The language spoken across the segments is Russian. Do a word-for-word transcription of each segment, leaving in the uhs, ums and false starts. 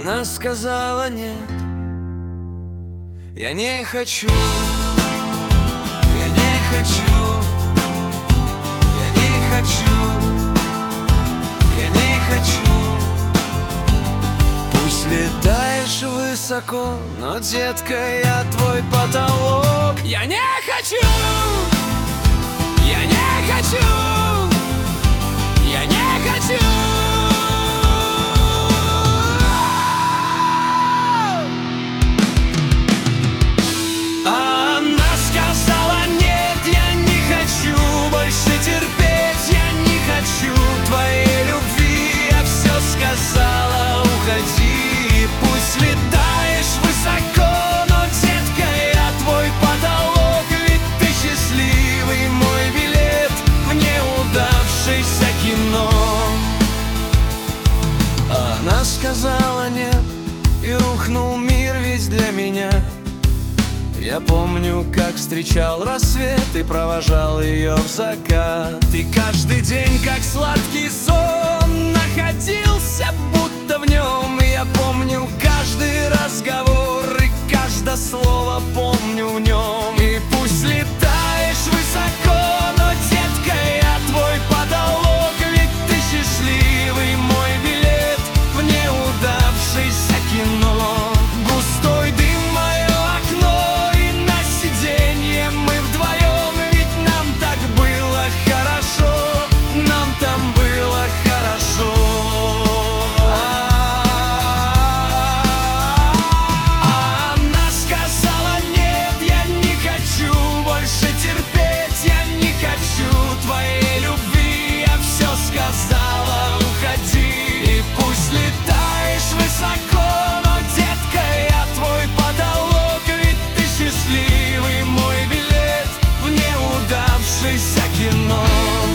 Она сказала нет, я не хочу, я не хочу, я не хочу, я не хочу. Пусть летаешь высоко, но, детка, я твой потолок. Я не хочу, я не хочу, я не хочу. Терпеть я не хочу твоей любви, я все сказала, уходи. Пусть летаешь высоко, но, детка, я твой потолок. Ведь ты счастливый мой билет в неудавшееся кино. Она сказала нет, и рухнул мир весь для меня. Я помню, как встречал рассвет и провожал ее в закат. И каждый день, как сладкий сон, находился будто в нем. И я помню каждый разговор и каждое слово помню в нем. И пусть летаешь высоко, но, детка, я твой потолок. Ведь ты счастливый мой билет в неудавшееся кино. Густой дым кино.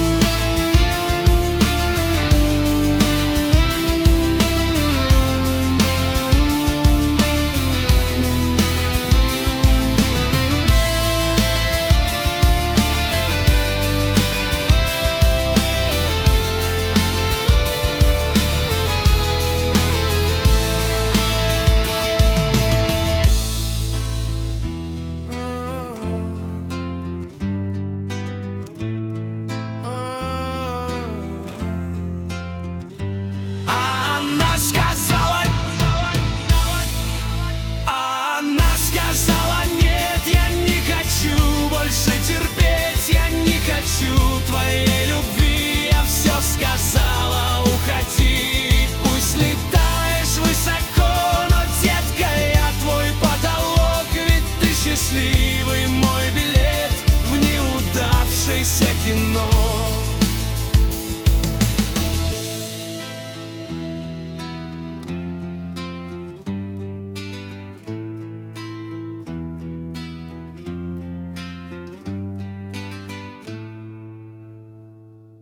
Твоей любви я все сказала, уходи. Пусть летаешь высоко, но, детка, я твой потолок. Ведь ты счастливый мой билет в неудавшееся кино.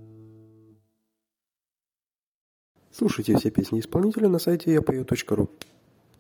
Слушайте все песни исполнителя на сайте я пою точка ру.